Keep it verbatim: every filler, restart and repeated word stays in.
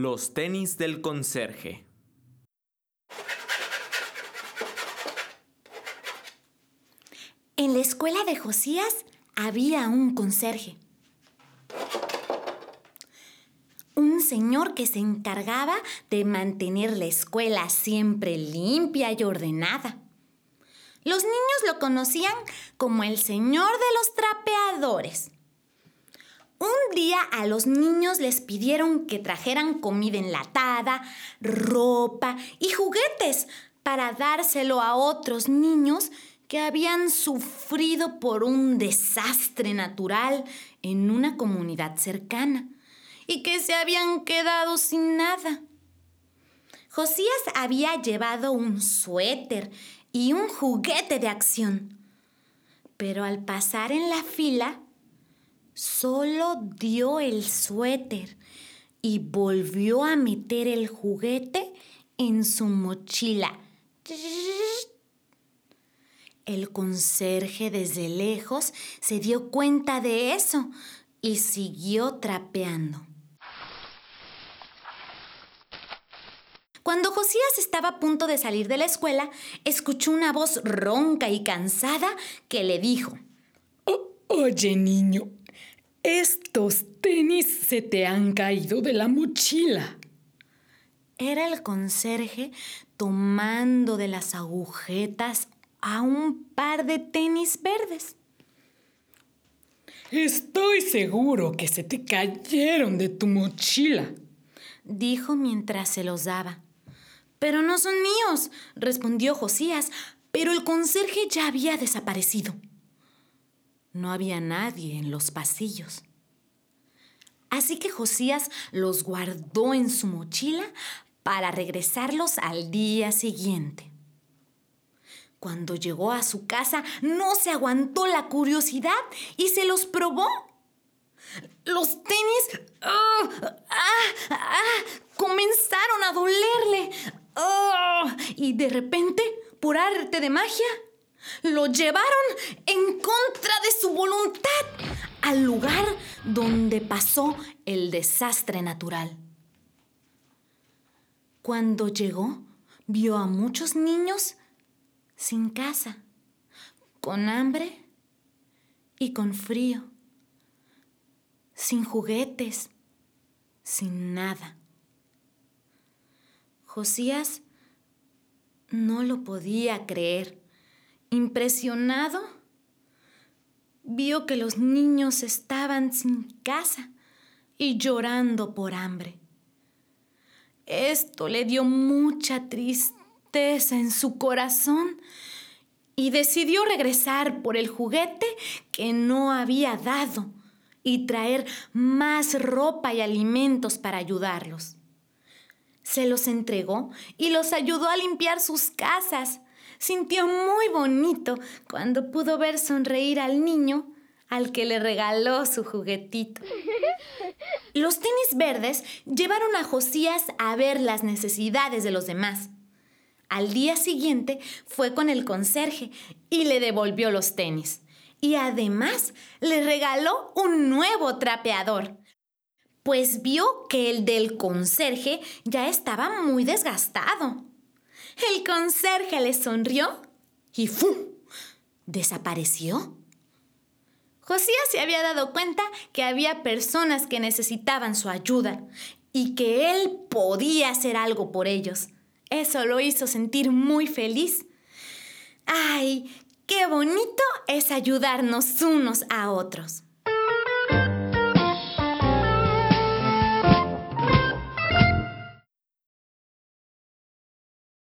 Los tenis del conserje. En la escuela de Josías había un conserje. Un señor que se encargaba de mantener la escuela siempre limpia y ordenada. Los niños lo conocían como el señor de los trapeadores. Un día a los niños les pidieron que trajeran comida enlatada, ropa y juguetes para dárselo a otros niños que habían sufrido por un desastre natural en una comunidad cercana y que se habían quedado sin nada. Josías había llevado un suéter y un juguete de acción, pero al pasar en la fila, solo dio el suéter y volvió a meter el juguete en su mochila. El conserje desde lejos se dio cuenta de eso y siguió trapeando. Cuando Josías estaba a punto de salir de la escuela, escuchó una voz ronca y cansada que le dijo: oh, Oye, niño, estos tenis se te han caído de la mochila. Era el conserje tomando de las agujetas a un par de tenis verdes. Estoy seguro que se te cayeron de tu mochila, dijo mientras se los daba. Pero no son míos, respondió Josías, pero el conserje ya había desaparecido. No había nadie en los pasillos. Así que Josías los guardó en su mochila para regresarlos al día siguiente. Cuando llegó a su casa, no se aguantó la curiosidad y se los probó. Los tenis oh, ah, ah, comenzaron a dolerle. Oh, y de repente, por arte de magia, lo llevaron en contra de su voluntad al lugar donde pasó el desastre natural. Cuando llegó, vio a muchos niños sin casa, con hambre y con frío, sin juguetes, sin nada. Josías no lo podía creer. Impresionado, vio que los niños estaban sin casa y llorando por hambre. Esto le dio mucha tristeza en su corazón y decidió regresar por el juguete que no había dado y traer más ropa y alimentos para ayudarlos. Se los entregó y los ayudó a limpiar sus casas. Sintió muy bonito cuando pudo ver sonreír al niño al que le regaló su juguetito. Los tenis verdes llevaron a Josías a ver las necesidades de los demás. Al día siguiente fue con el conserje y le devolvió los tenis. Y además le regaló un nuevo trapeador, pues vio que el del conserje ya estaba muy desgastado. El conserje le sonrió y ¡fum!, desapareció. Josías se había dado cuenta que había personas que necesitaban su ayuda y que él podía hacer algo por ellos. Eso lo hizo sentir muy feliz. ¡Ay, qué bonito es ayudarnos unos a otros!